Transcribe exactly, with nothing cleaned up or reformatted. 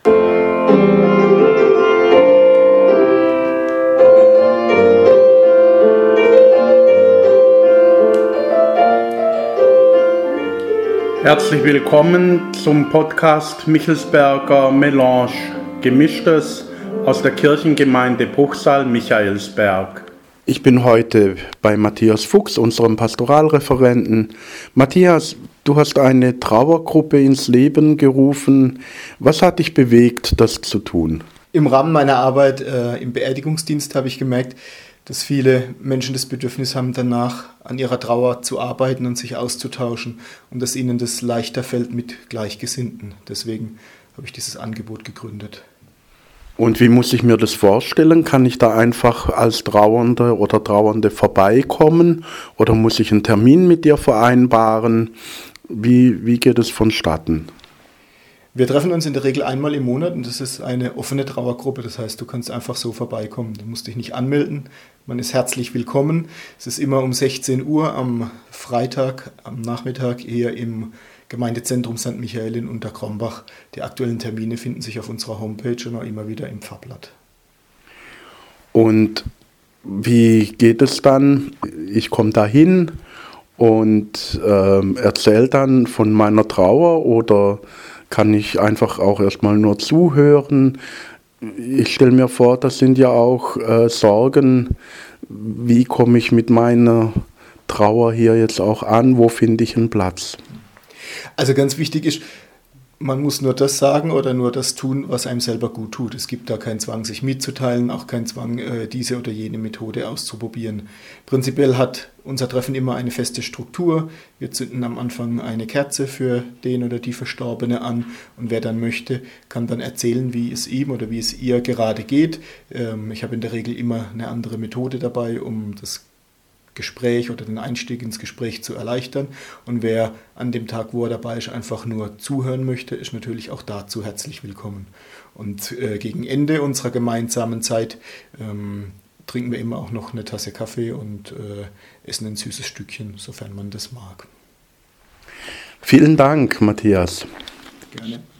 Herzlich willkommen zum Podcast Michelsberger Melange, Gemischtes aus der Kirchengemeinde Bruchsal Michaelsberg. Ich bin heute bei Matthias Fuchs, unserem Pastoralreferenten. Matthias, du hast eine Trauergruppe ins Leben gerufen. Was hat dich bewegt, das zu tun? Im Rahmen meiner Arbeit äh, im Beerdigungsdienst habe ich gemerkt, dass viele Menschen das Bedürfnis haben, danach an ihrer Trauer zu arbeiten und sich auszutauschen und dass ihnen das leichter fällt mit Gleichgesinnten. Deswegen habe ich dieses Angebot gegründet. Und wie muss ich mir das vorstellen? Kann ich da einfach als Trauernde oder Trauernde vorbeikommen oder muss ich einen Termin mit dir vereinbaren? Wie, wie geht es vonstatten? Wir treffen uns in der Regel einmal im Monat und das ist eine offene Trauergruppe. Das heißt, du kannst einfach so vorbeikommen. Du musst dich nicht anmelden. Man ist herzlich willkommen. Es ist immer um sechzehn Uhr am Freitag, am Nachmittag hier im Gemeindezentrum Sankt Michael in Unterkrombach. Die aktuellen Termine finden sich auf unserer Homepage und auch immer wieder im Pfarrblatt. Und wie geht es dann? Ich komme da hin und äh, erzähle dann von meiner Trauer oder kann ich einfach auch erstmal nur zuhören. Ich stelle mir vor, das sind ja auch äh, Sorgen. Wie komme ich mit meiner Trauer hier jetzt auch an? Wo finde ich einen Platz? Also ganz wichtig ist, man muss nur das sagen oder nur das tun, was einem selber gut tut. Es gibt da keinen Zwang, sich mitzuteilen, auch keinen Zwang, diese oder jene Methode auszuprobieren. Prinzipiell hat unser Treffen immer eine feste Struktur. Wir zünden am Anfang eine Kerze für den oder die Verstorbene an und wer dann möchte, kann dann erzählen, wie es ihm oder wie es ihr gerade geht. Ich habe in der Regel immer eine andere Methode dabei, um das Gespräch oder den Einstieg ins Gespräch zu erleichtern. Und wer an dem Tag, wo er dabei ist, einfach nur zuhören möchte, ist natürlich auch dazu herzlich willkommen. Und äh, gegen Ende unserer gemeinsamen Zeit ähm, trinken wir immer auch noch eine Tasse Kaffee und äh, essen ein süßes Stückchen, sofern man das mag. Vielen Dank, Matthias. Gerne.